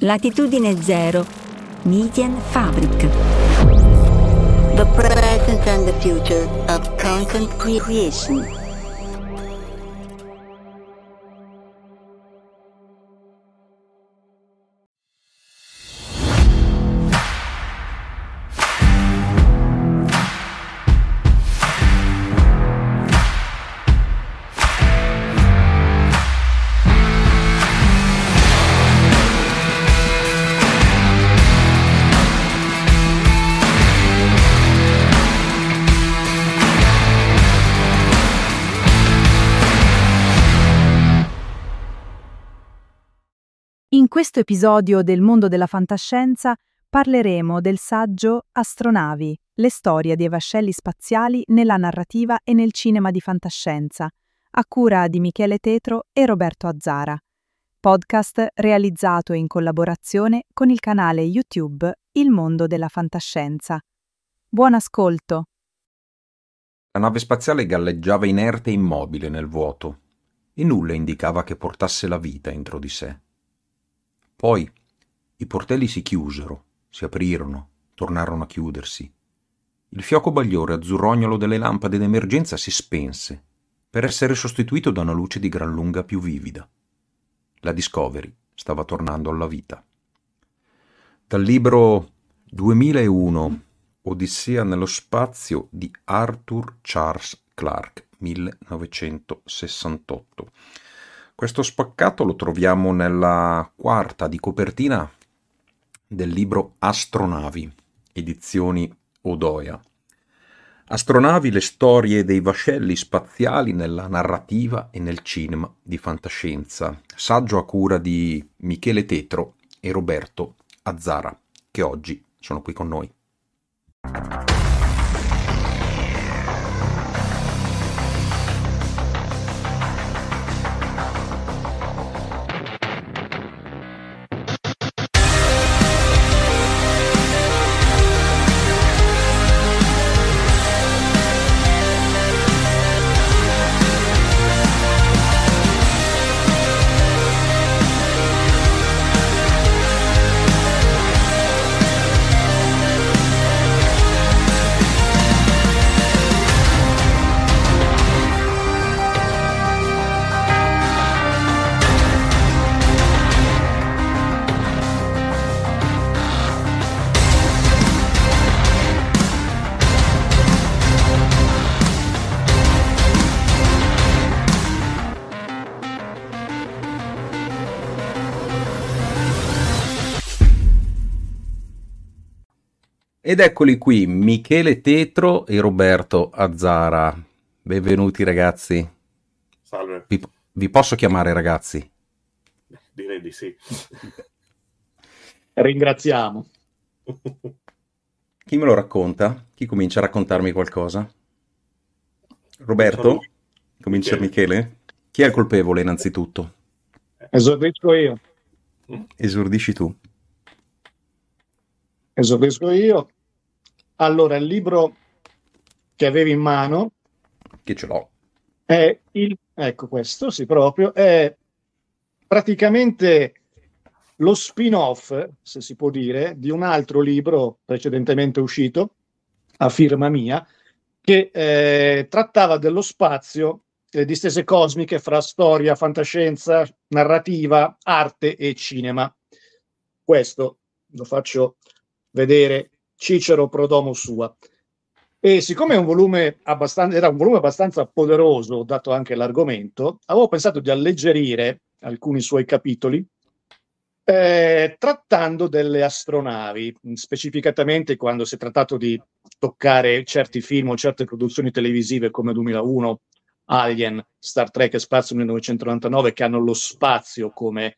Latitudine Zero, Medienfabrik. The present and the future of content creation. In questo episodio del mondo della fantascienza parleremo del saggio Astronavi, le storie dei vascelli spaziali nella narrativa e nel cinema di fantascienza, a cura di Michele Tetro e Roberto Azzara. Podcast realizzato in collaborazione con il canale YouTube Il Mondo della Fantascienza. Buon ascolto! La nave spaziale galleggiava inerte e immobile nel vuoto, e nulla indicava che portasse la vita entro di sé. Poi i portelli si chiusero, si aprirono, tornarono a chiudersi. Il fioco bagliore azzurrognolo delle lampade d'emergenza si spense, per essere sostituito da una luce di gran lunga più vivida. La Discovery stava tornando alla vita. Dal libro 2001, Odissea nello spazio di Arthur Charles Clarke, 1968. Questo spaccato lo troviamo nella quarta di copertina del libro Astronavi, edizioni Odoia. Astronavi, le storie dei vascelli spaziali nella narrativa e nel cinema di fantascienza. Saggio a cura di Michele Tetro e Roberto Azzara, che oggi sono qui con noi. Ed eccoli qui, Michele Tetro e Roberto Azzara. Benvenuti ragazzi. Salve. Vi posso chiamare ragazzi? Direi di sì. Ringraziamo. Chi me lo racconta? Chi comincia a raccontarmi qualcosa? Roberto? Comincia Michele? Chi è il colpevole innanzitutto? Esordisco io. Esordisci tu. Esordisco io. Allora, il libro che avevi in mano, che ce l'ho, è ecco questo, sì, proprio, è praticamente lo spin-off, se si può dire, di un altro libro precedentemente uscito, a firma mia, che trattava dello spazio, le distese cosmiche fra storia, fantascienza, narrativa, arte e cinema. Questo lo faccio vedere Cicero pro domo sua. E siccome è un volume abbastanza poderoso, dato anche l'argomento, avevo pensato di alleggerire alcuni suoi capitoli trattando delle astronavi, specificatamente quando si è trattato di toccare certi film o certe produzioni televisive come 2001, Alien, Star Trek e Spazio 1999, che hanno lo spazio come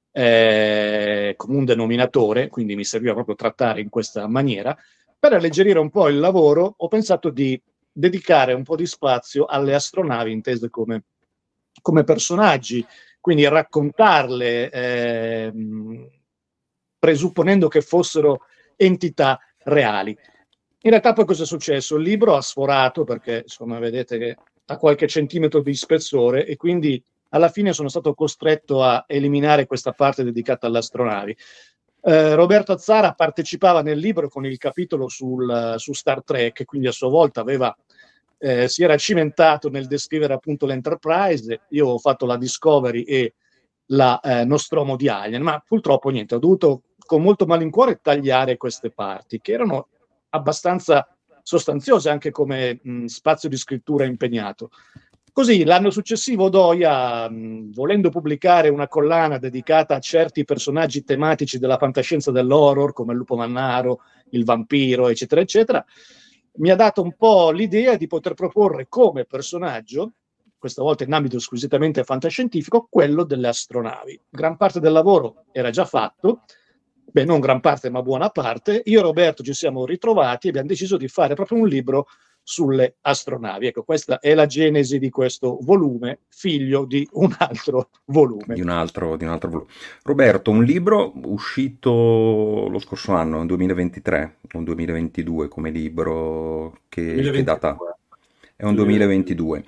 un denominatore, quindi mi serviva proprio trattare in questa maniera. Per alleggerire un po' il lavoro ho pensato di dedicare un po' di spazio alle astronavi intese come personaggi, quindi raccontarle presupponendo che fossero entità reali. In realtà poi cosa è successo? Il libro ha sforato perché, insomma, vedete che ha qualche centimetro di spessore e quindi alla fine sono stato costretto a eliminare questa parte dedicata alle astronavi. Roberto Azzara partecipava nel libro con il capitolo su Star Trek, quindi a sua volta si era cimentato nel descrivere appunto l'Enterprise. Io ho fatto la Discovery e la Nostromo di Alien, ma purtroppo niente, ho dovuto con molto malincuore tagliare queste parti che erano abbastanza sostanziose anche come spazio di scrittura impegnato. Così l'anno successivo Doia, volendo pubblicare una collana dedicata a certi personaggi tematici della fantascienza dell'horror, come il lupo mannaro, il vampiro, eccetera, eccetera, mi ha dato un po' l'idea di poter proporre come personaggio, questa volta in ambito squisitamente fantascientifico, quello delle astronavi. Gran parte del lavoro era già fatto, beh, non gran parte, ma buona parte. Io e Roberto ci siamo ritrovati e abbiamo deciso di fare proprio un libro sulle astronavi. Ecco, questa è la genesi di questo volume, figlio di un altro volume. Di un altro volume. Roberto, un libro uscito lo scorso anno, nel 2023 o 2022 come libro, che data? È un 2022.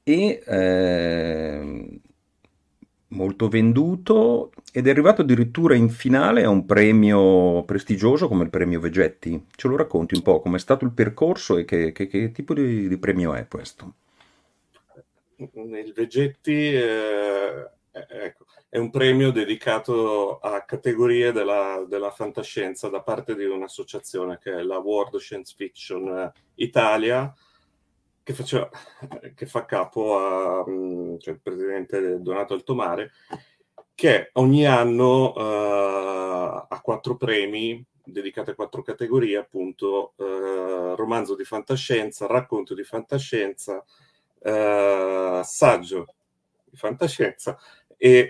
E molto venduto ed è arrivato addirittura in finale a un premio prestigioso come il premio Vegetti. Ce lo racconti un po' com'è stato il percorso e che tipo di premio è questo? Il Vegetti ecco, è un premio dedicato a categorie della fantascienza da parte di un'associazione che è la World Science Fiction Italia, che fa capo cioè il presidente Donato Altomare, che ogni anno ha 4 premi dedicati a 4 categorie, appunto romanzo di fantascienza, racconto di fantascienza, saggio di fantascienza e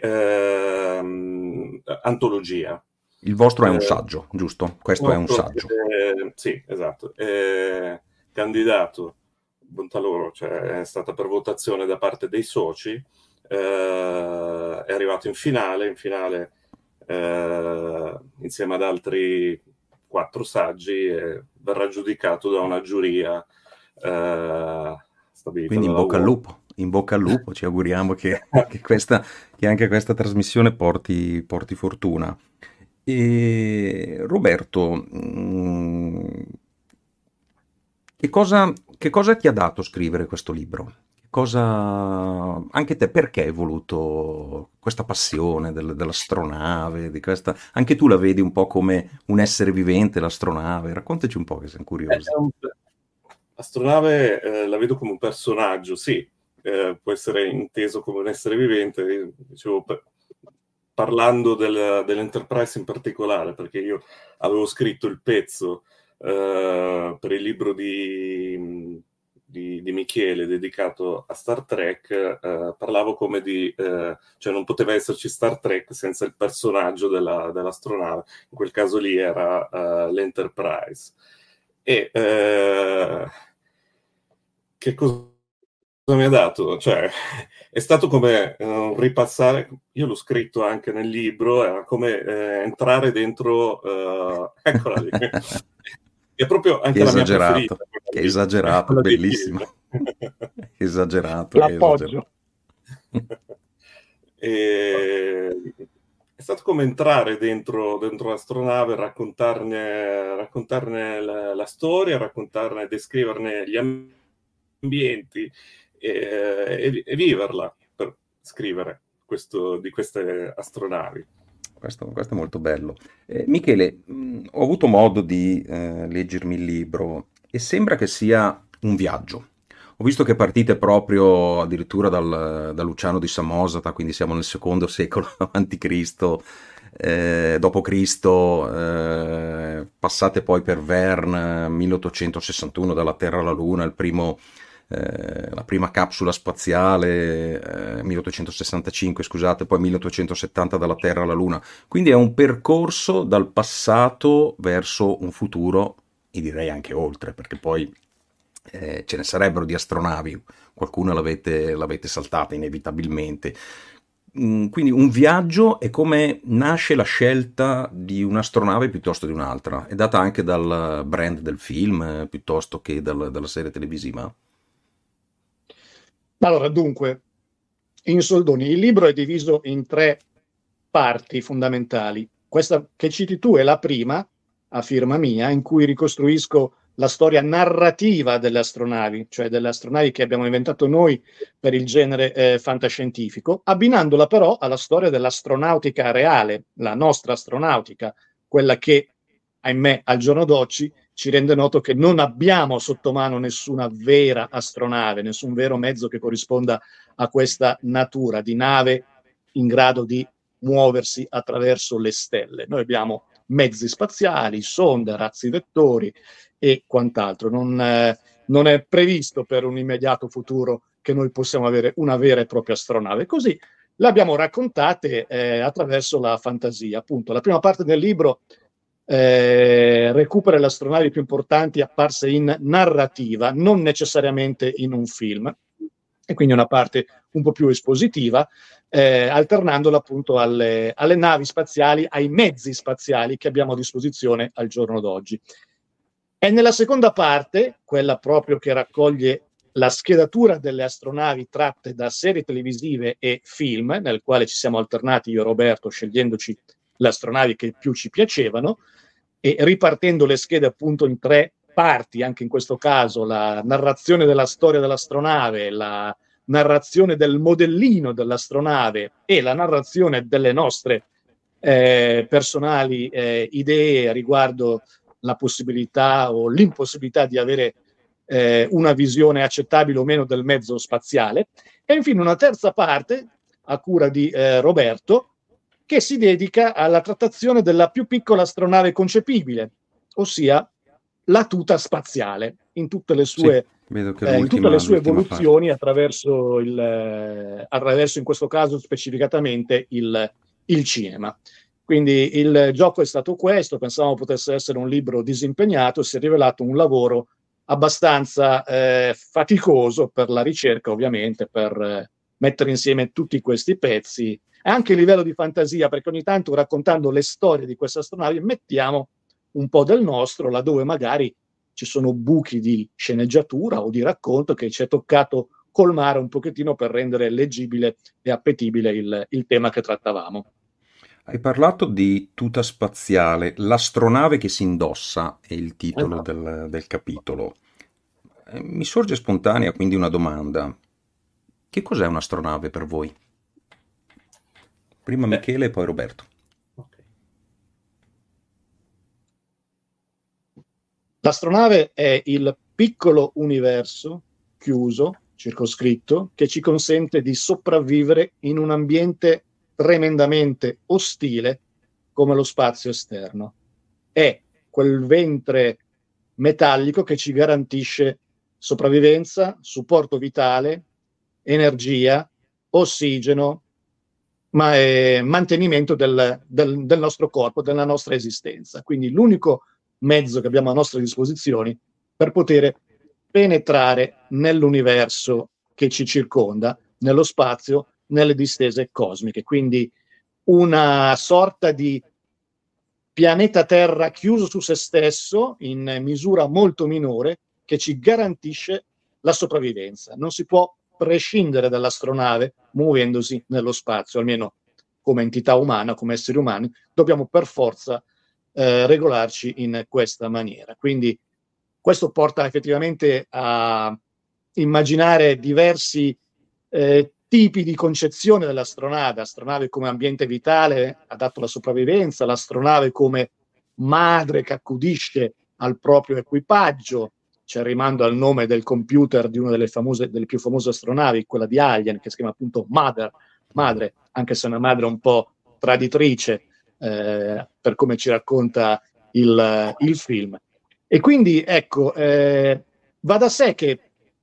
antologia. Il vostro è un saggio, giusto? Questo è un saggio. Sì, esatto. Candidato, bontà loro, cioè è stata per votazione da parte dei soci, è arrivato in finale insieme ad altri 4 saggi e verrà giudicato da una giuria stabilita. Quindi in bocca al lupo, ci auguriamo che anche questa trasmissione porti fortuna. E Roberto, che cosa ti ha dato scrivere questo libro? Anche te, perché hai voluto questa passione dell'astronave, anche tu la vedi un po' come un essere vivente, l'astronave? Raccontaci un po', che siamo curiosi. L'astronave la vedo come un personaggio, sì, può essere inteso come un essere vivente, dicevo, parlando dell'Enterprise in particolare, perché io avevo scritto il pezzo per il libro di Michele dedicato a Star Trek, parlavo come cioè non poteva esserci Star Trek senza il personaggio dell'astronave, in quel caso lì era l'Enterprise. E che cosa mi ha dato? Cioè, è stato come ripassare, io l'ho scritto anche nel libro, era come entrare dentro, eccola lì. È proprio anche la mia preferita. Che esagerato, bellissimo. Esagerato. L'appoggio. È stato come entrare dentro l'astronave, raccontarne la storia, descriverne gli ambienti e viverla per scrivere di queste astronavi. Questo è molto bello. Michele, ho avuto modo di leggermi il libro e sembra che sia un viaggio. Ho visto che partite proprio addirittura da Luciano di Samosata, quindi siamo nel secondo secolo a.C., dopo Cristo, passate poi per Verne, 1861, dalla Terra alla Luna, la prima capsula spaziale, 1865, scusate, poi 1870 dalla Terra alla Luna. Quindi è un percorso dal passato verso un futuro, e direi anche oltre, perché poi ce ne sarebbero di astronavi, qualcuna l'avete saltata inevitabilmente. Quindi un viaggio è come nasce la scelta di un'astronave piuttosto di un'altra. È data anche dal brand del film piuttosto che dalla serie televisiva? Allora, dunque, in soldoni. Il libro è diviso in 3 parti fondamentali. Questa che citi tu è la prima, a firma mia, in cui ricostruisco la storia narrativa delle astronavi, cioè delle astronavi che abbiamo inventato noi per il genere fantascientifico, abbinandola però alla storia dell'astronautica reale, la nostra astronautica, quella che, ahimè, al giorno d'oggi ci rende noto che non abbiamo sotto mano nessuna vera astronave, nessun vero mezzo che corrisponda a questa natura di nave in grado di muoversi attraverso le stelle. Noi abbiamo mezzi spaziali, sonde, razzi vettori e quant'altro. Non è previsto per un immediato futuro che noi possiamo avere una vera e propria astronave. Così le abbiamo raccontate attraverso la fantasia. Appunto, la prima parte del libro recupera le astronavi più importanti apparse in narrativa, non necessariamente in un film, e quindi una parte un po' più espositiva, alternandola appunto alle navi spaziali, ai mezzi spaziali che abbiamo a disposizione al giorno d'oggi. E nella seconda parte, quella proprio che raccoglie la schedatura delle astronavi tratte da serie televisive e film, nel quale ci siamo alternati io e Roberto, scegliendoci le astronavi che più ci piacevano, e ripartendo le schede appunto in 3 parti, anche in questo caso la narrazione della storia dell'astronave, la narrazione del modellino dell'astronave e la narrazione delle nostre personali idee riguardo la possibilità o l'impossibilità di avere una visione accettabile o meno del mezzo spaziale. E infine una terza parte, a cura di Roberto, che si dedica alla trattazione della più piccola astronave concepibile, ossia la tuta spaziale, in tutte le sue, evoluzioni, attraverso in questo caso specificatamente il cinema. Quindi il gioco è stato questo, pensavamo potesse essere un libro disimpegnato, si è rivelato un lavoro abbastanza faticoso per la ricerca, ovviamente, per mettere insieme tutti questi pezzi, e anche il livello di fantasia, perché ogni tanto raccontando le storie di queste astronavi mettiamo un po' del nostro, laddove magari ci sono buchi di sceneggiatura o di racconto che ci è toccato colmare un pochettino per rendere leggibile e appetibile il tema che trattavamo. Hai parlato di tuta spaziale, l'astronave che si indossa è il titolo del capitolo. Mi sorge spontanea quindi una domanda. Che cos'è un'astronave per voi? Prima Michele e poi Roberto. Okay. L'astronave è il piccolo universo chiuso, circoscritto, che ci consente di sopravvivere in un ambiente tremendamente ostile come lo spazio esterno. È quel ventre metallico che ci garantisce sopravvivenza, supporto vitale, energia, ossigeno, ma mantenimento del nostro corpo, della nostra esistenza. Quindi l'unico mezzo che abbiamo a nostra disposizione per poter penetrare nell'universo che ci circonda, nello spazio, nelle distese cosmiche. Quindi una sorta di pianeta Terra chiuso su se stesso in misura molto minore che ci garantisce la sopravvivenza. Non si può prescindere dall'astronave muovendosi nello spazio, almeno come entità umana, come esseri umani, dobbiamo per forza regolarci in questa maniera. Quindi questo porta effettivamente a immaginare diversi tipi di concezione dell'astronave, astronave come ambiente vitale adatto alla sopravvivenza, l'astronave come madre che accudisce al proprio equipaggio. C'è il rimando al nome del computer di una delle più famose astronavi, quella di Alien, che si chiama appunto Madre, anche se è una madre un po' traditrice per come ci racconta il film. E quindi ecco, va da sé che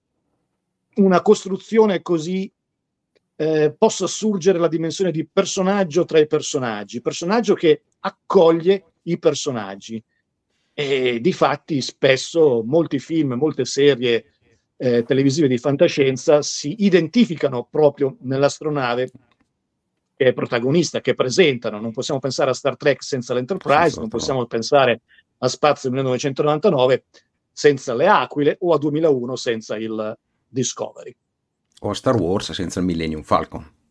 una costruzione così possa assurgere la dimensione di personaggio tra i personaggi, personaggio che accoglie i personaggi. E difatti spesso molti film, molte serie televisive di fantascienza si identificano proprio nell'astronave che è protagonista, che presentano. Non possiamo pensare a Star Trek senza l'Enterprise, non possiamo pensare a Spazio 1999 senza le Aquile, o a 2001 senza il Discovery. O a Star Wars senza il Millennium Falcon.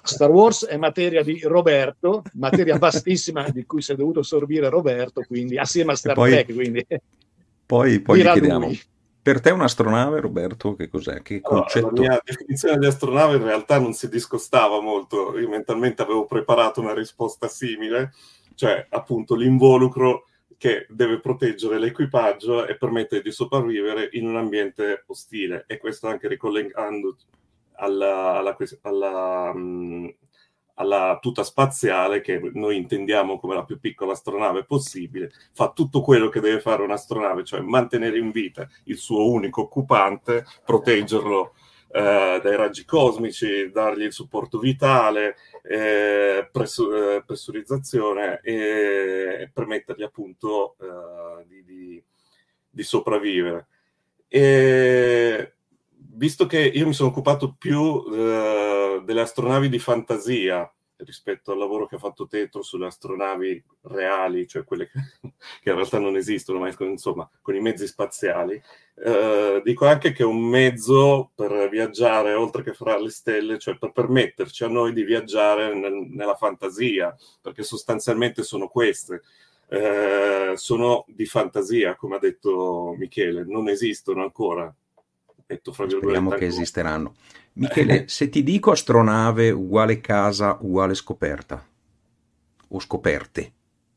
Star Wars è materia di Roberto, materia vastissima di cui si è dovuto sorbire Roberto, quindi assieme a Star Trek, quindi poi gli chiediamo, lui. Per te un'astronave, Roberto, che cos'è? Che concetto? La mia definizione di astronave in realtà non si discostava molto. Io mentalmente avevo preparato una risposta simile, cioè appunto l'involucro che deve proteggere l'equipaggio e permettere di sopravvivere in un ambiente ostile. E questo anche ricollegando alla tuta spaziale, che noi intendiamo come la più piccola astronave possibile, fa tutto quello che deve fare un'astronave, cioè mantenere in vita il suo unico occupante, proteggerlo dai raggi cosmici, dargli il supporto vitale, pressurizzazione e permettergli appunto di sopravvivere. E visto che io mi sono occupato più delle astronavi di fantasia rispetto al lavoro che ha fatto Tetro sulle astronavi reali, cioè quelle che in realtà non esistono, ma insomma con i mezzi spaziali, dico anche che è un mezzo per viaggiare oltre che fra le stelle, cioè per permetterci a noi di viaggiare nella fantasia, perché sostanzialmente sono queste. Sono di fantasia, come ha detto Michele, non esistono ancora. Speriamo che esisteranno. Michele, se ti dico astronave uguale casa uguale scoperta o scoperte?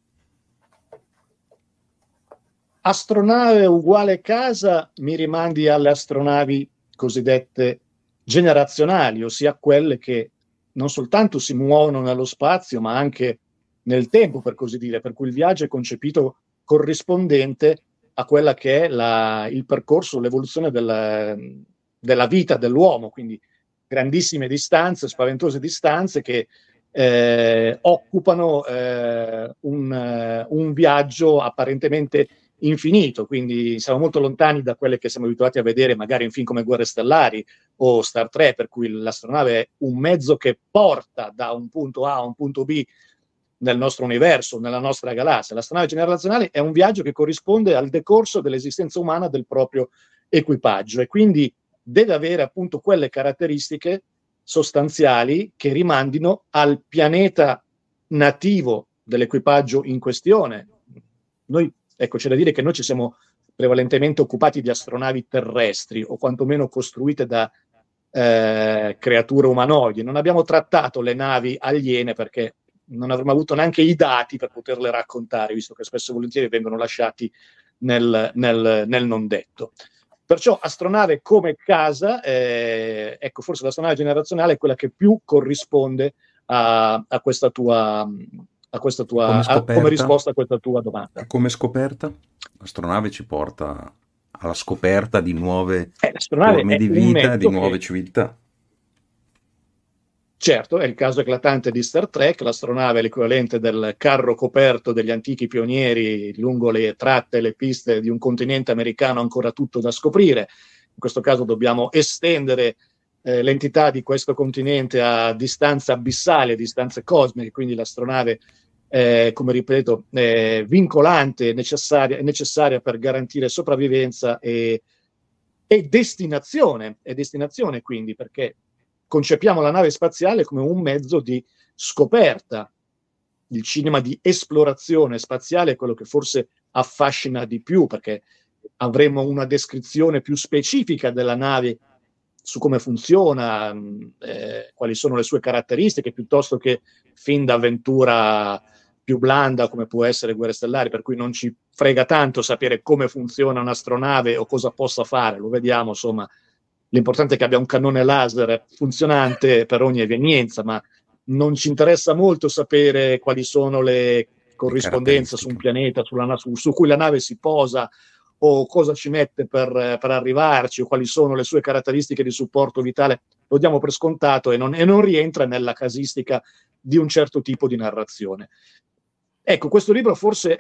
Astronave uguale casa, mi rimandi alle astronavi cosiddette generazionali, ossia quelle che non soltanto si muovono nello spazio, ma anche nel tempo, per così dire, per cui il viaggio è concepito corrispondente a quella che è il percorso, l'evoluzione della vita dell'uomo, quindi grandissime distanze, spaventose distanze che occupano un viaggio apparentemente infinito, quindi siamo molto lontani da quelle che siamo abituati a vedere magari in film come Guerre Stellari o Star Trek, per cui l'astronave è un mezzo che porta da un punto A a un punto B nel nostro universo, nella nostra galassia. L'astronave generazionale è un viaggio che corrisponde al decorso dell'esistenza umana del proprio equipaggio e quindi deve avere appunto quelle caratteristiche sostanziali che rimandino al pianeta nativo dell'equipaggio in questione. Noi, ecco, c'è da dire che noi ci siamo prevalentemente occupati di astronavi terrestri o quantomeno costruite da creature umanoidi. Non abbiamo trattato le navi aliene perché non avremmo avuto neanche i dati per poterle raccontare, visto che spesso e volentieri vengono lasciati nel non detto. Perciò astronave come casa, ecco, forse l'astronave generazionale è quella che più corrisponde a questa tua come risposta a questa tua domanda. Come scoperta? L'astronave ci porta alla scoperta di nuove forme di vita, di nuove civiltà. Certo, è il caso eclatante di Star Trek, l'astronave è l'equivalente del carro coperto degli antichi pionieri lungo le tratte e le piste di un continente americano ancora tutto da scoprire. In questo caso dobbiamo estendere l'entità di questo continente a distanze abissali, a distanze cosmiche, quindi l'astronave come ripeto, vincolante, necessaria per garantire sopravvivenza e destinazione, quindi, perché concepiamo la nave spaziale come un mezzo di scoperta. Il cinema di esplorazione spaziale è quello che forse affascina di più, perché avremo una descrizione più specifica della nave su come funziona, quali sono le sue caratteristiche, piuttosto che film d'avventura più blanda come può essere Guerre Stellari, per cui non ci frega tanto sapere come funziona un'astronave o cosa possa fare, lo vediamo, insomma, l'importante è che abbia un cannone laser funzionante per ogni evenienza, ma non ci interessa molto sapere quali sono le corrispondenze su un pianeta su cui la nave si posa, o cosa ci mette per arrivarci, o quali sono le sue caratteristiche di supporto vitale. Lo diamo per scontato e non rientra nella casistica di un certo tipo di narrazione. Ecco, questo libro forse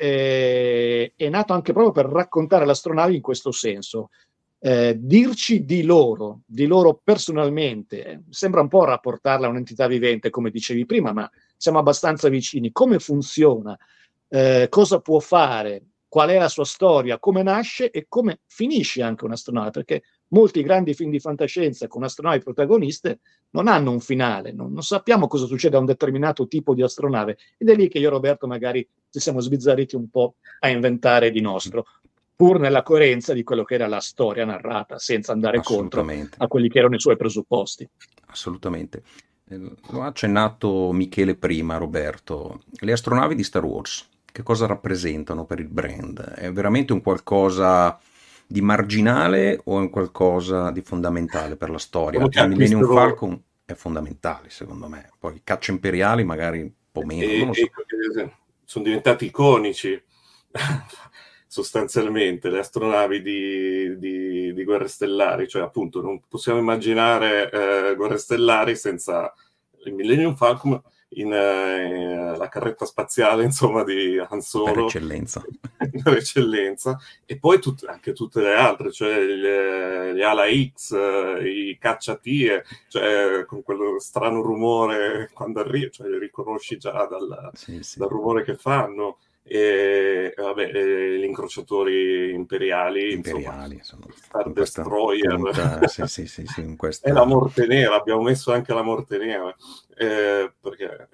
è nato anche proprio per raccontare le astronavi in questo senso. Dirci di loro personalmente, sembra un po' rapportarla a un'entità vivente, come dicevi prima, ma siamo abbastanza vicini. Come funziona, cosa può fare, qual è la sua storia, come nasce e come finisce anche un'astronave, perché molti grandi film di fantascienza con astronavi protagoniste non hanno un finale, non sappiamo cosa succede a un determinato tipo di astronave, ed è lì che io e Roberto magari ci siamo sbizzarriti un po' a inventare di nostro, pur nella coerenza di quello che era la storia narrata, senza andare contro a quelli che erano i suoi presupposti. Assolutamente. Lo ha accennato Michele prima, Roberto. Le astronavi di Star Wars, che cosa rappresentano per il brand? È veramente un qualcosa di marginale o è un qualcosa di fondamentale per la storia? Il Millennium Falcon è fondamentale, secondo me. Poi i caccia imperiali magari un po' meno. Non lo so. Sono diventati iconici sostanzialmente le astronavi di Guerre Stellari, cioè appunto non possiamo immaginare Guerre Stellari senza il Millennium Falcon la carretta spaziale, insomma, di Han Solo per eccellenza. Per eccellenza, e poi anche tutte le altre, cioè gli Ala X, i cacciatie, cioè con quello strano rumore quando arrivi, cioè li riconosci già dal rumore che fanno. E vabbè, gli incrociatori imperiali, insomma, Star Destroyer, e la Morte Nera, abbiamo messo anche la Morte Nera, perché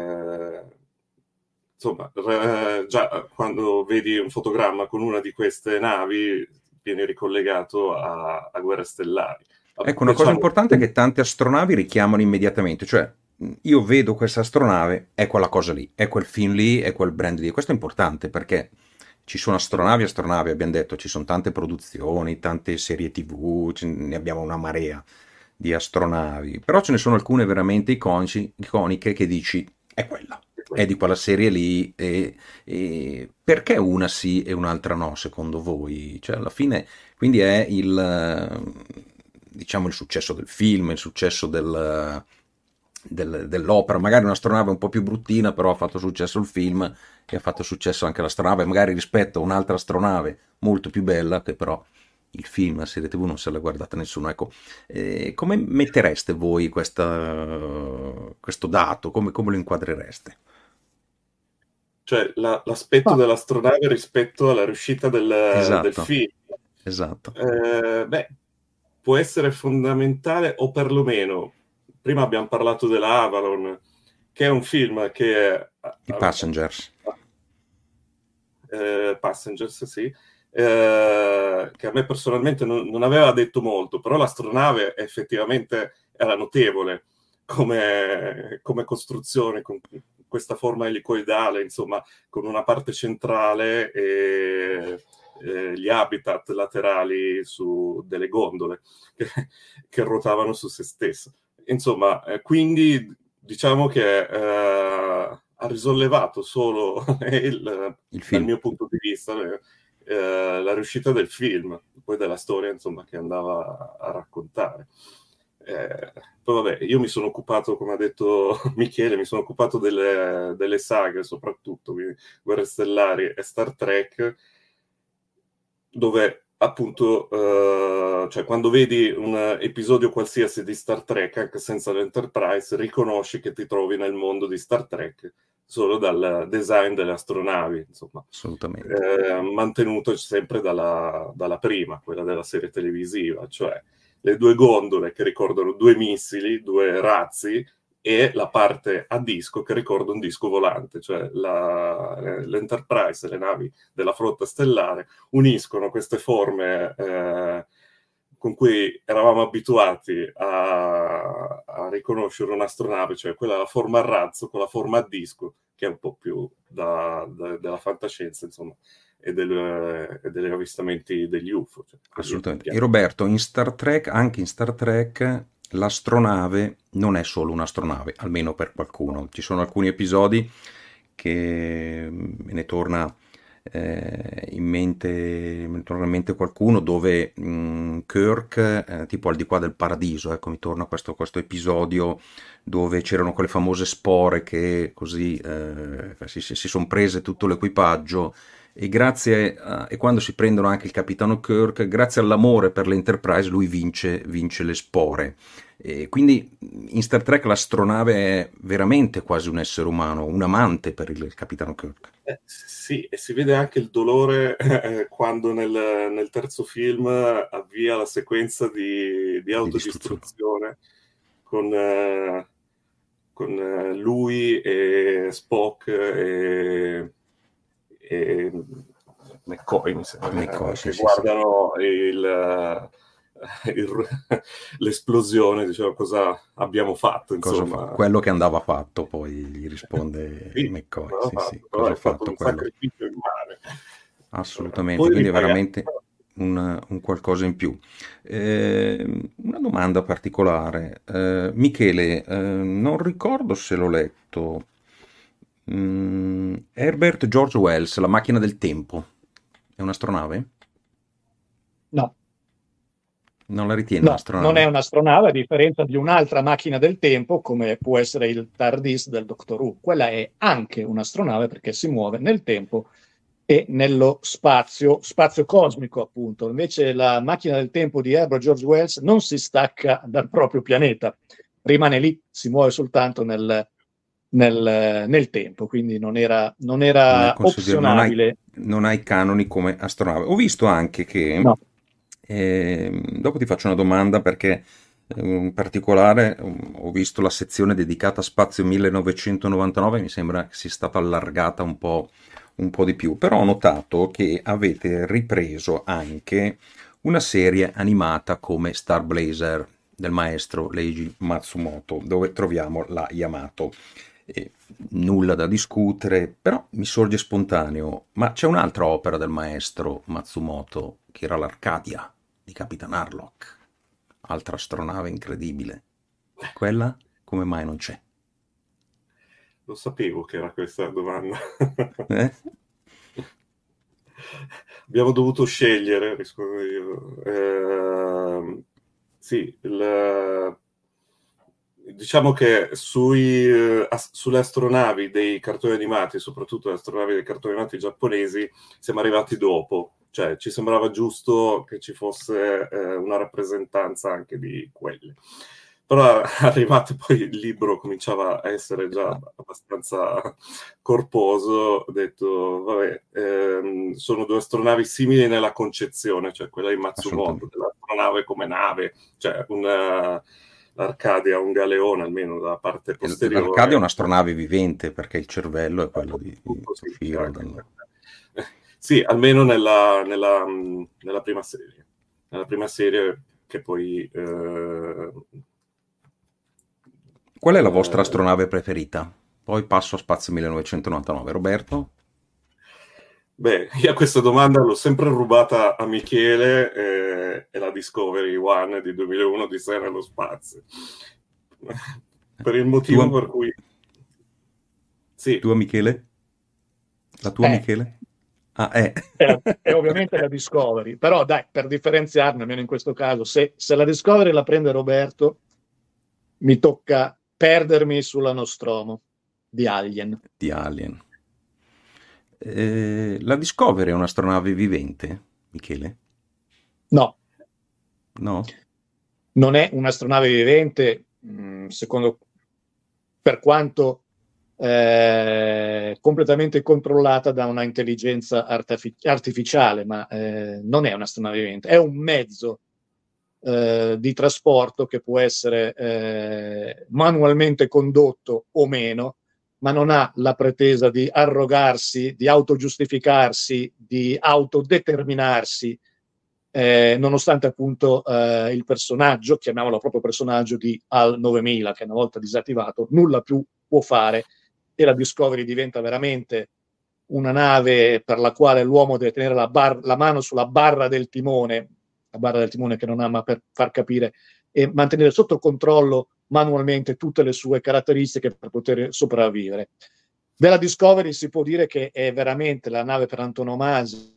insomma già quando vedi un fotogramma con una di queste navi viene ricollegato a Guerre Stellari. Ecco, una cosa importante è che tante astronavi richiamano immediatamente, cioè io vedo questa astronave, è quella cosa lì, è quel film lì, è quel brand lì. Questo è importante perché ci sono astronavi, abbiamo detto, ci sono tante produzioni, tante serie TV, ne abbiamo una marea di astronavi, però ce ne sono alcune veramente iconiche che dici, è quella, è di quella serie lì, e perché una sì e un'altra no, secondo voi? Cioè alla fine, quindi è diciamo il successo del film, il successo dell'opera, magari un'astronave un po' più bruttina, però ha fatto successo il film e ha fatto successo anche l'astronave, magari rispetto a un'altra astronave molto più bella, che però il film, la serie TV non se l'ha guardata nessuno. Ecco, come mettereste voi questo dato? Come lo inquadrereste? Cioè l'aspetto dell'astronave rispetto alla riuscita del film. Esatto. Può essere fondamentale, o perlomeno prima abbiamo parlato della Avalon, che è un film che i Passengers. Passengers, sì, che a me personalmente non aveva detto molto, però l'astronave effettivamente era notevole come costruzione, con questa forma elicoidale, insomma, con una parte centrale e gli habitat laterali su delle gondole che ruotavano su se stesse. Insomma, quindi diciamo che ha risollevato solo dal mio punto di vista la riuscita del film, poi della storia, insomma, che andava a raccontare. Poi vabbè, io mi sono occupato, come ha detto Michele, mi sono occupato delle saghe, soprattutto quindi Guerre Stellari e Star Trek, dove appunto cioè quando vedi un episodio qualsiasi di Star Trek, anche senza l'Enterprise, riconosci che ti trovi nel mondo di Star Trek solo dal design delle astronavi, insomma, assolutamente mantenuto sempre dalla prima, quella della serie televisiva, cioè le due gondole che ricordano due missili, due razzi, e la parte a disco che ricorda un disco volante, cioè l'Enterprise e le navi della flotta stellare uniscono queste forme con cui eravamo abituati a riconoscere un'astronave, cioè quella la forma a razzo con la forma a disco, che è un po' più della fantascienza, insomma, e degli avvistamenti degli UFO. Cioè, assolutamente. E Roberto, anche in Star Trek, l'astronave non è solo un'astronave, almeno per qualcuno. Ci sono alcuni episodi che me ne torna in mente qualcuno dove Kirk, tipo al di qua del paradiso, ecco, mi torna questo episodio dove c'erano quelle famose spore che così si sono prese tutto l'equipaggio e quando si prendono anche il capitano Kirk, grazie all'amore per l'Enterprise, lui vince le spore. E quindi in Star Trek l'astronave è veramente quasi un essere umano, un amante per il capitano Kirk. Sì, e si vede anche il dolore quando nel terzo film avvia la sequenza di autodistruzione con lui e Spock e McCoy, mi sembra, McCoy, che sì, guardano l'esplosione, diciamo, cosa abbiamo fatto, insomma. Quello che andava fatto, poi gli risponde sì, McCoy, sì, cosa ha fatto un quello. sacrificio in mare. Assolutamente, Poi quindi è veramente un qualcosa in più. Una domanda particolare. Michele, non ricordo se l'ho letto. Herbert George Wells, La macchina del tempo, è un'astronave? No. Non la ritiene No, un'astronave? non è un'astronave, a differenza di un'altra macchina del tempo, come può essere il TARDIS del Doctor Who. Quella è anche un'astronave perché si muove nel tempo e nello spazio cosmico, appunto. Invece la macchina del tempo di Herbert George Wells non si stacca dal proprio pianeta, rimane lì, si muove soltanto nel tempo, quindi non era opzionabile. Non hai canoni come astronave. Ho visto anche che... No. Dopo ti faccio una domanda perché in particolare ho visto la sezione dedicata a Spazio 1999, mi sembra che sia stata allargata un po' di più, però ho notato che avete ripreso anche una serie animata come Star Blazer del maestro Leiji Matsumoto, dove troviamo la Yamato. Nulla da discutere, però mi sorge spontaneo, ma c'è un'altra opera del maestro Matsumoto che era l'Arcadia di Capitan Harlock, altra astronave incredibile. Quella come mai non c'è? Lo sapevo che era questa la domanda. Abbiamo dovuto scegliere, rispondo io. Sì, diciamo che sulle astronavi dei cartoni animati, soprattutto le astronavi dei cartoni animati giapponesi, siamo arrivati dopo. Cioè, ci sembrava giusto che ci fosse una rappresentanza anche di quelle. Però arrivato poi il libro cominciava a essere già abbastanza corposo, ho detto, vabbè, sono due astronavi simili nella concezione, cioè quella di Matsumoto, dell'astronave come nave, cioè l'Arcadia è un galeone, almeno dalla parte posteriore. L'Arcadia è un'astronave vivente, perché il cervello è quello di Tofiro. Sì, almeno nella prima serie. Nella prima serie che poi... Qual è la vostra astronave preferita? Poi passo a Spazio 1999. Roberto? Beh, io questa domanda l'ho sempre rubata a Michele, e la Discovery One di 2001 di Sé nello spazio. Per il motivo per cui... Sì. Tua Michele? La tua Michele? È ovviamente la Discovery, però dai, per differenziarne, almeno in questo caso, se la Discovery la prende Roberto, mi tocca perdermi sulla Nostromo di Alien. La Discovery è un'astronave vivente, Michele? No. No? Non è un'astronave vivente, secondo, per quanto completamente controllata da una intelligenza artificiale, ma non è un'astronave vivente, è un mezzo di trasporto che può essere manualmente condotto o meno, ma non ha la pretesa di arrogarsi, di autogiustificarsi, di autodeterminarsi, nonostante appunto il personaggio, chiamiamolo proprio personaggio di HAL 9000, che una volta disattivato nulla più può fare, e la Discovery diventa veramente una nave per la quale l'uomo deve tenere la mano sulla barra del timone, la barra del timone che non ama, per far capire, e mantenere sotto controllo manualmente tutte le sue caratteristiche per poter sopravvivere. Della Discovery si può dire che è veramente la nave per antonomasia,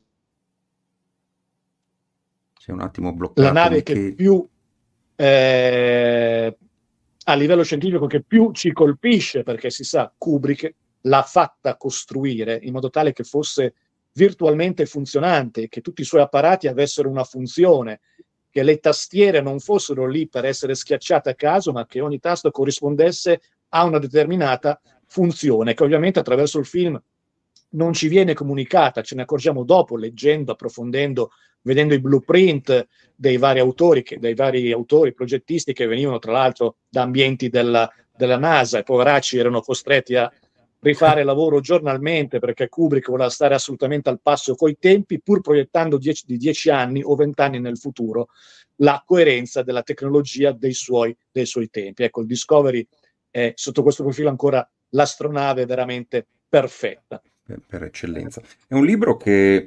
c'è un attimo bloccato, la nave che più a livello scientifico che più ci colpisce, perché si sa, Kubrick l'ha fatta costruire in modo tale che fosse virtualmente funzionante, che tutti i suoi apparati avessero una funzione, che le tastiere non fossero lì per essere schiacciate a caso, ma che ogni tasto corrispondesse a una determinata funzione, che ovviamente attraverso il film non ci viene comunicata, ce ne accorgiamo dopo, leggendo, approfondendo, vedendo i blueprint dei vari autori, progettisti che venivano tra l'altro da ambienti della NASA, e poveracci erano costretti a rifare lavoro giornalmente perché Kubrick voleva stare assolutamente al passo coi tempi, pur proiettando di 10 anni o 20 anni nel futuro la coerenza della tecnologia dei suoi tempi. Ecco, il Discovery è sotto questo profilo ancora l'astronave veramente perfetta. Per eccellenza. È un libro che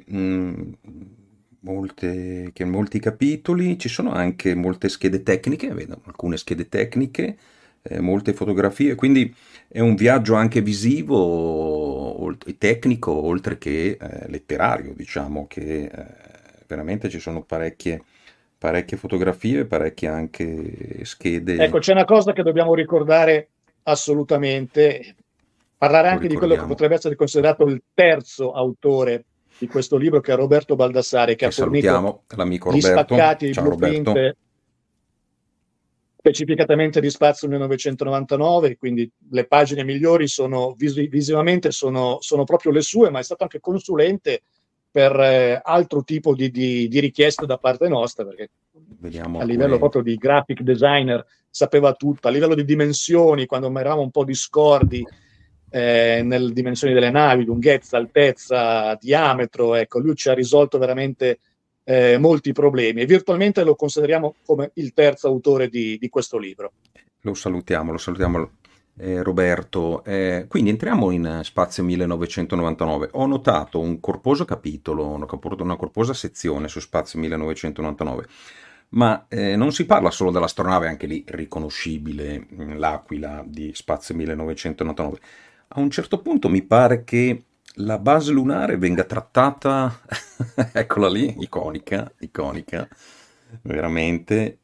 molti capitoli, ci sono anche molte schede tecniche, vedo alcune schede tecniche, molte fotografie, quindi è un viaggio anche visivo e tecnico, oltre che letterario, diciamo che veramente ci sono parecchie fotografie, parecchie anche schede. Ecco, c'è una cosa che dobbiamo ricordare assolutamente, parlare anche di quello che potrebbe essere considerato il terzo autore di questo libro, che è Roberto Baldassare, che ha fornito l'amico gli Roberto. spaccati, i Ciao, blueprint Roberto. Specificatamente di Spazio 1999, quindi le pagine migliori sono visivamente sono proprio le sue, ma è stato anche consulente per altro tipo di richieste da parte nostra, perché Vediamo a livello proprio di graphic designer sapeva tutto, a livello di dimensioni, quando eravamo un po' discordi nelle dimensioni delle navi, lunghezza, altezza, diametro, ecco, lui ci ha risolto veramente molti problemi, e virtualmente lo consideriamo come il terzo autore di questo libro. Lo salutiamo Roberto. Quindi entriamo in Spazio 1999. Ho notato un corposo capitolo, una corposa sezione su Spazio 1999, ma non si parla solo dell'astronave, anche lì riconoscibile, l'Aquila di Spazio 1999. A un certo punto mi pare che la base lunare venga trattata, eccola lì, iconica, veramente,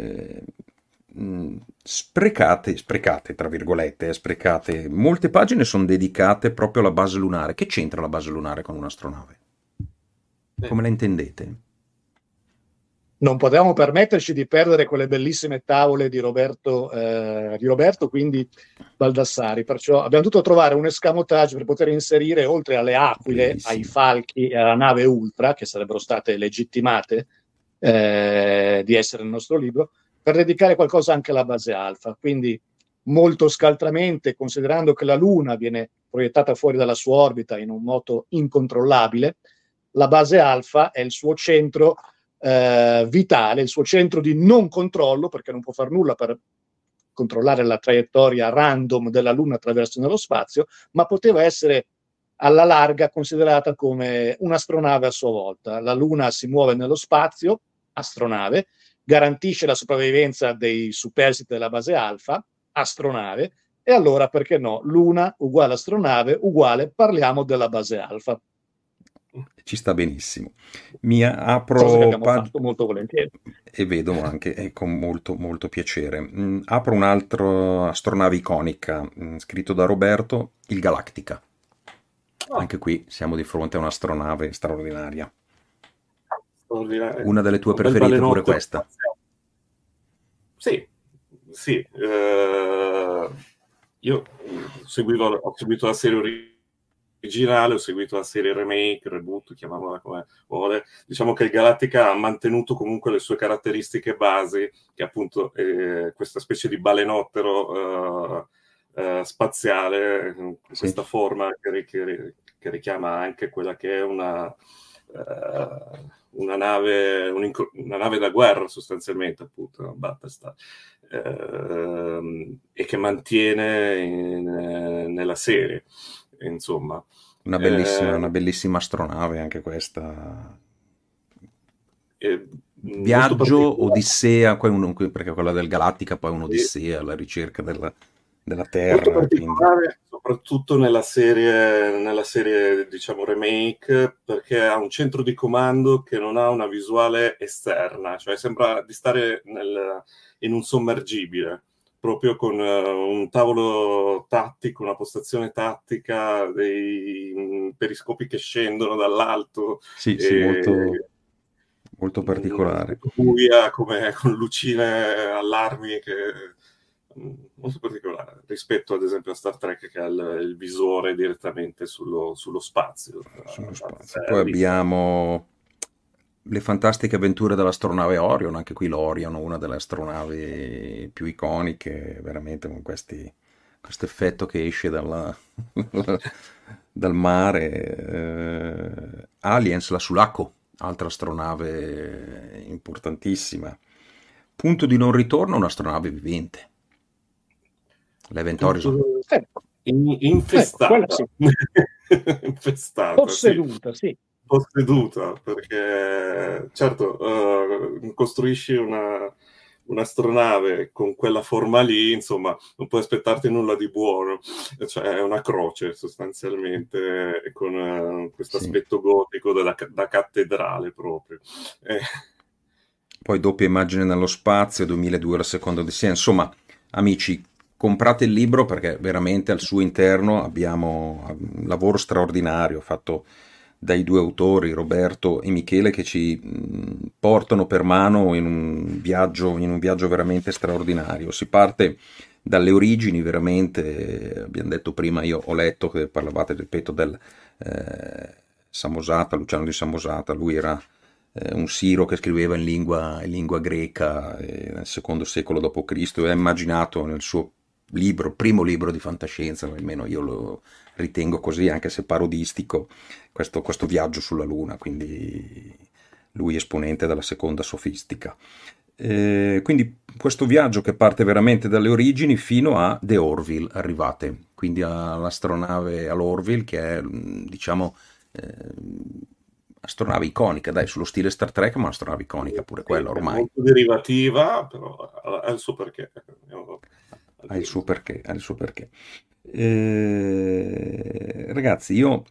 sprecate, tra virgolette, sprecate. Molte pagine sono dedicate proprio alla base lunare. Che c'entra la base lunare con un'astronave? Come la intendete? Non potevamo permetterci di perdere quelle bellissime tavole di Roberto, quindi Baldassari, perciò abbiamo dovuto trovare un escamotage per poter inserire, oltre alle aquile, Bellissimo. ai falchi e alla nave Ultra, che sarebbero state legittimate di essere nel nostro libro, per dedicare qualcosa anche alla base alfa. Quindi molto scaltramente, considerando che la Luna viene proiettata fuori dalla sua orbita in un modo incontrollabile, la base alfa è il suo centro vitale, il suo centro di non controllo, perché non può far nulla per controllare la traiettoria random della Luna attraverso nello spazio, ma poteva essere alla larga considerata come un'astronave a sua volta. La Luna si muove nello spazio, astronave, garantisce la sopravvivenza dei superstiti della base alfa, astronave, e allora perché no? Luna uguale astronave uguale parliamo della base alfa. Ci sta benissimo. Mi apro cosa che abbiamo fatto molto volentieri e vedo anche con molto molto piacere. Apro un'altra astronave iconica, scritto da Roberto, il Galactica. Anche qui siamo di fronte a un'astronave straordinaria. Una delle tue preferite pure questa? Sì. Io ho seguito la serie originale, ho seguito la serie remake, reboot, chiamiamola come vuole. Diciamo che il Galactica ha mantenuto comunque le sue caratteristiche basi, che appunto è questa specie di balenottero spaziale, questa forma che richiama anche quella che è una nave da guerra, sostanzialmente, appunto, una Battlestar, e che mantiene nella serie, insomma. Una bellissima astronave anche questa. Viaggio, Odissea, perché quella del Galattica poi è un'Odissea, alla ricerca della Terra. Particolare, soprattutto nella serie diciamo remake, perché ha un centro di comando che non ha una visuale esterna, cioè sembra di stare in un sommergibile, proprio con un tavolo tattico, una postazione tattica, dei periscopi che scendono dall'alto. Sì, molto particolare. Buia, come con lucine, allarmi, molto particolare rispetto ad esempio a Star Trek, che ha il visore direttamente sullo spazio. Poi abbiamo le fantastiche avventure dell'astronave Orion, anche qui l'Orion, una delle astronavi più iconiche, veramente con questo effetto che esce dal mare. Aliens, la Sulaco, altra astronave importantissima. Punto di non ritorno, un'astronave vivente, l'Event Horizon. Infestata. Sì. Infestata, posseduta, sì. Posseduta, perché certo, costruisci un'astronave con quella forma lì, insomma, non puoi aspettarti nulla di buono, cioè è una croce sostanzialmente, con questo aspetto gotico da cattedrale proprio. Poi doppia immagine nello spazio, 2002 la seconda odissea. Insomma, amici, comprate il libro, perché veramente al suo interno abbiamo un lavoro straordinario fatto dai due autori, Roberto e Michele, che ci portano per mano in un viaggio veramente straordinario. Si parte dalle origini, veramente. Abbiamo detto prima, io ho letto che parlavate, ripeto, del Samosata, Luciano di Samosata. Lui era un siro che scriveva in lingua greca nel secondo secolo d.C. e ha immaginato nel suo primo libro di fantascienza, almeno io lo ritengo così, anche se parodistico, questo viaggio sulla Luna, quindi lui esponente della seconda sofistica. Quindi questo viaggio che parte veramente dalle origini fino a The Orville, arrivate, quindi all'astronave all'Orville, che è, diciamo, astronave iconica, dai, sullo stile Star Trek, ma astronave iconica pure quella ormai. Molto derivativa, però ha il suo perché. Ha il suo perché. Ragazzi, io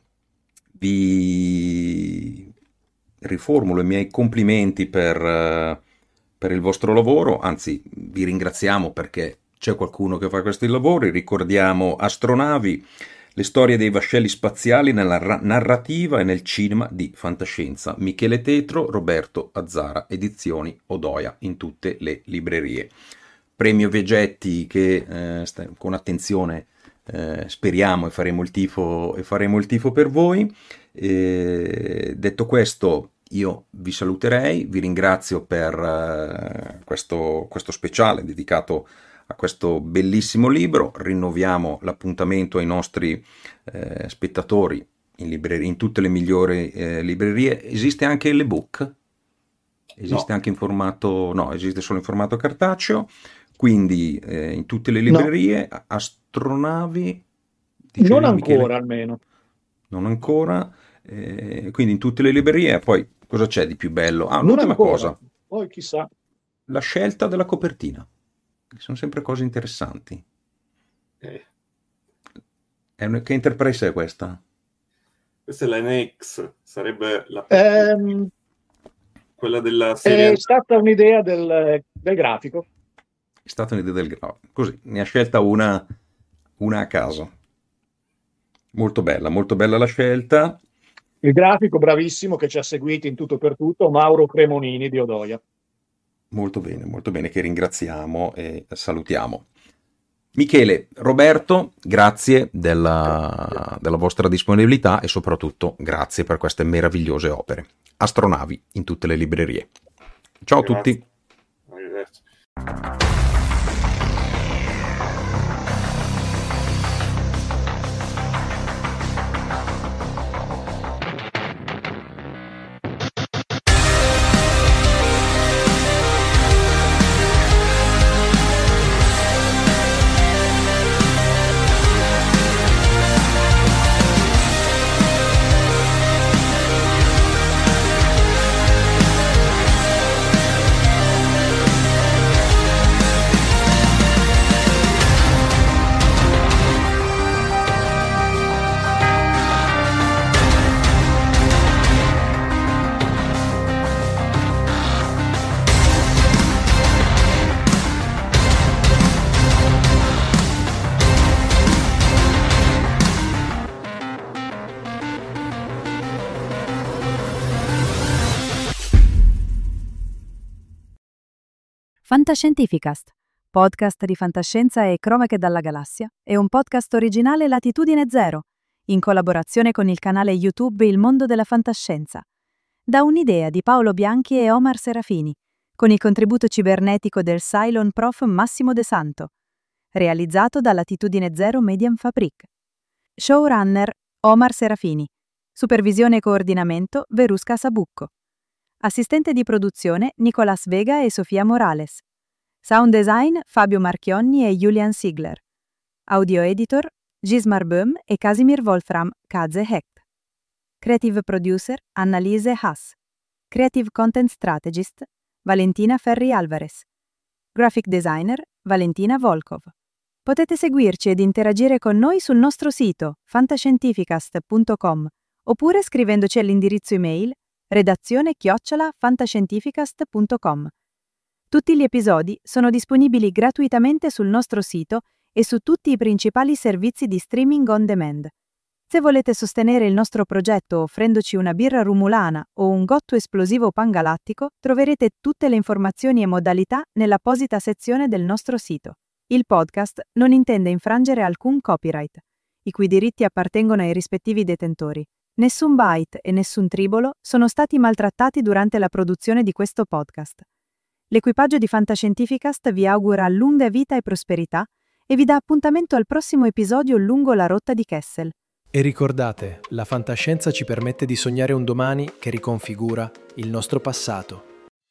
vi riformulo i miei complimenti per il vostro lavoro, anzi vi ringraziamo perché c'è qualcuno che fa questi lavori. Ricordiamo Astronavi, le storie dei vascelli spaziali nella narrativa e nel cinema di fantascienza. Michele Tetro, Roberto Azzara, edizioni Odoia, in tutte le librerie. Premio Vegetti che con attenzione speriamo e faremo il tifo per voi. Detto questo, io vi saluterei, vi ringrazio per questo speciale dedicato a questo bellissimo libro. Rinnoviamo l'appuntamento ai nostri spettatori in tutte le migliori librerie. Esiste anche l'ebook? Esiste anche in formato... No, esiste solo in formato cartaceo. Quindi in tutte le librerie, Astronavi... Non ancora, Michele? almeno. Non ancora. Quindi in tutte le librerie. Poi cosa c'è di più bello? Non l'ultima ancora. cosa. Poi chissà. La scelta della copertina. Sono sempre cose interessanti. Che Enterprise è questa? Questa è la NX, sarebbe quella della serie... È stata un'idea del grafico. È stata un'idea del grafico. Così, ne ha scelta una a caso. Molto bella la scelta. Il grafico bravissimo che ci ha seguiti in tutto per tutto, Mauro Cremonini di Odoia. Molto bene, che ringraziamo e salutiamo. Michele, Roberto, grazie della vostra disponibilità e soprattutto grazie per queste meravigliose opere. Astronavi in tutte le librerie. Ciao a tutti. Arrivederci. Fantascientificast, podcast di fantascienza e cronache dalla galassia, è un podcast originale Latitudine Zero, in collaborazione con il canale YouTube Il Mondo della Fantascienza, da un'idea di Paolo Bianchi e Omar Serafini, con il contributo cibernetico del Cylon Prof Massimo De Santo, realizzato da Latitudine Zero Medium Fabric. Showrunner Omar Serafini, supervisione e coordinamento Verusca Sabucco. Assistente di produzione Nicolas Vega e Sofia Morales. Sound design Fabio Marchionni e Julian Ziegler. Audio editor Gismar Böhm e Casimir Wolfram Kadze Hecht. Creative producer Annalise Haas. Creative content strategist Valentina Ferri Alvarez. Graphic designer Valentina Volkov. Potete seguirci ed interagire con noi sul nostro sito fantascientificast.com oppure scrivendoci all'indirizzo email redazione@fantascientificast.com. Tutti gli episodi sono disponibili gratuitamente sul nostro sito e su tutti i principali servizi di streaming on demand. Se volete sostenere il nostro progetto offrendoci una birra rumulana o un gotto esplosivo pangalattico, troverete tutte le informazioni e modalità nell'apposita sezione del nostro sito. Il podcast non intende infrangere alcun copyright, i cui diritti appartengono ai rispettivi detentori. Nessun byte e nessun tribolo sono stati maltrattati durante la produzione di questo podcast. L'equipaggio di Fantascientificast vi augura lunga vita e prosperità e vi dà appuntamento al prossimo episodio lungo la rotta di Kessel. E ricordate, la fantascienza ci permette di sognare un domani che riconfigura il nostro passato.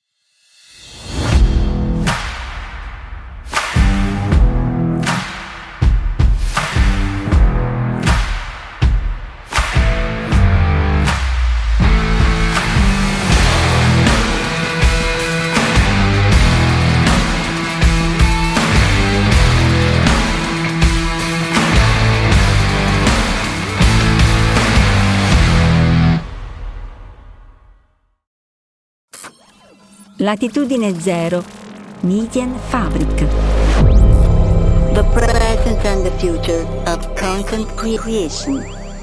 Latitudine Zero, Medium Fabric. The present and the future of content creation.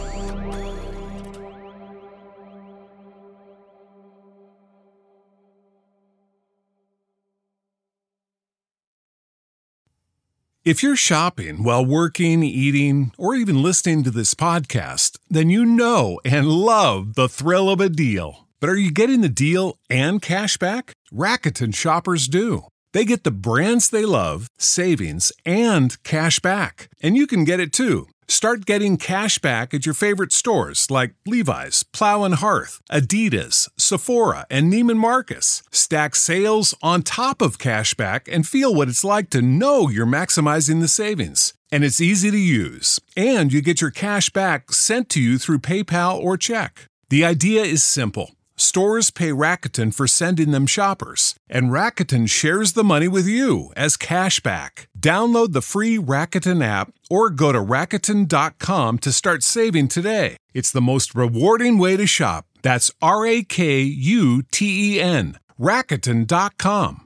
If you're shopping while working, eating, or even listening to this podcast, then you know and love the thrill of a deal. But are you getting the deal and cash back? Rakuten shoppers do. They get the brands they love, savings, and cash back. And you can get it too. Start getting cash back at your favorite stores like Levi's, Plow and Hearth, Adidas, Sephora, and Neiman Marcus. Stack sales on top of cash back and feel what it's like to know you're maximizing the savings. And it's easy to use. And you get your cash back sent to you through PayPal or check. The idea is simple. Stores pay Rakuten for sending them shoppers, and Rakuten shares the money with you as cashback. Download the free Rakuten app or go to Rakuten.com to start saving today. It's the most rewarding way to shop. That's Rakuten. Rakuten.com.